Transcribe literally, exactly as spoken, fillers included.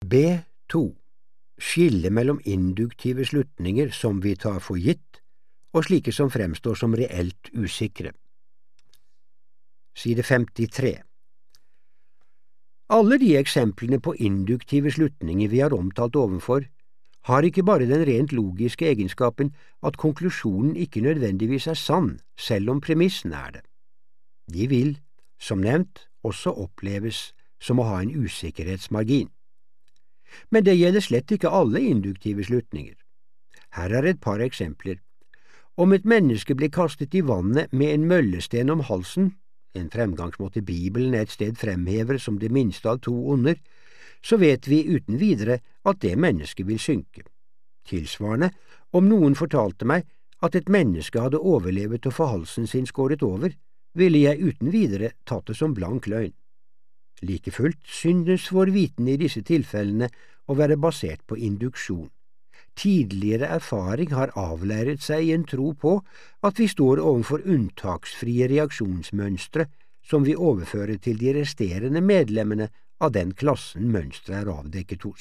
B to. Skille mellom induktive slutninger som vi tar for gitt, og slike som fremstår som reelt usikre. Side femtitre. Alle de eksemplene på induktive slutninger vi har omtalt ovenfor, har ikke bare den rent logiske egenskapen at konklusjonen ikke nødvendigvis er sann, selv om premissen er det. De vil, som nevnt, også oppleves som å ha en usikkerhetsmargin. Men det gjelder slett ikke alle induktive slutninger. Her er et par eksempler. Om et menneske blir kastet i vannet med en møllesten om halsen, en fremgangsmåte Bibelen et sted fremhever som det minste av to onder, så vet vi uten videre at det mennesket vil synke. Tilsvarende, om noen fortalte meg at et menneske hadde overlevet å få halsen sin skåret over, ville jeg uten videre tatt det som blank løgn. Like fullt synes vår viten i disse tilfellene å være basert på induksjon. Tidligere erfaring har avlæret seg i en tro på at vi står overfor unntaksfrie reaksjonsmønstre som vi overfører til de resterende medlemmene av den klassen mønstret er avdekket hos.